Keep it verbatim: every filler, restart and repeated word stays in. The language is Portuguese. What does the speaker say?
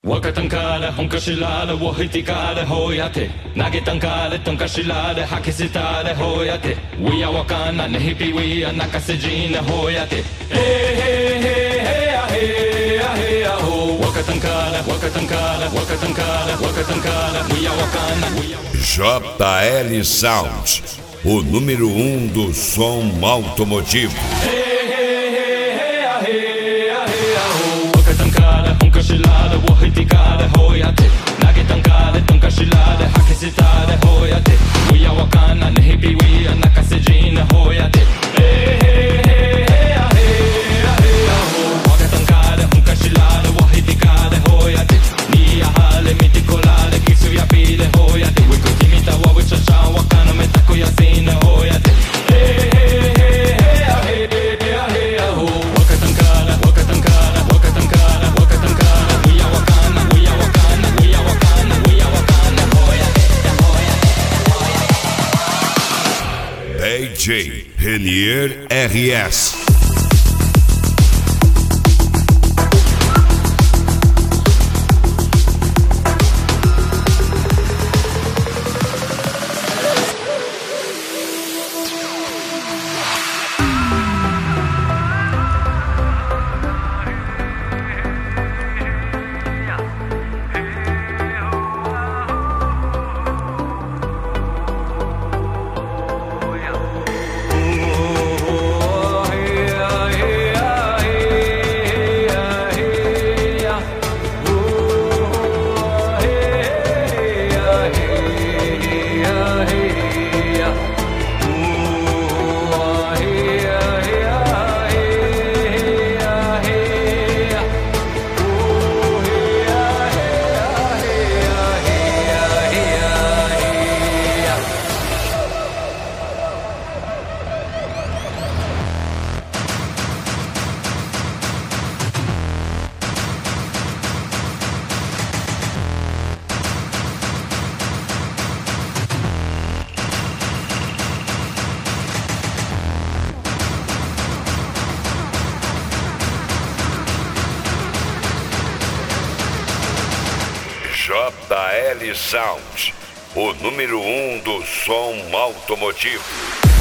若たんから本かしらでを引きかでほやて投げたんかでとんかしらで吐き捨てたでほやて We are わかんなねひぴ We are 泣かせじなほやて Hey hey hey hey ya hey ya hey ya ho 若たんから若たんから若たんから若たんから We are わかんな J L Sound, o número um do som automotivo. Hey hey hey hey ya hey ya hey ya ho 若たんから本かしらでを引きかでほやて投げたんかでとんかしらで吐き捨てたでほやて We are わかんなねひぴ We are 泣かせじなほやて Hey hey hey hey ya hey ya hey ya ho 若たんかで本かしらでを引きかでほやてにやはれみてこらでキスやぴでほやて We could give me the what we cha cha わかんなめたこやせなほやて Hey hey hey hey ya hey ya hey ya ho 若たんから若たんから若たんから若たんから We are わかんな We are わかんな We are わかんな We are わかんなほやてほやてほやて D J Renier R S. J L Sound, o número um do som automotivo.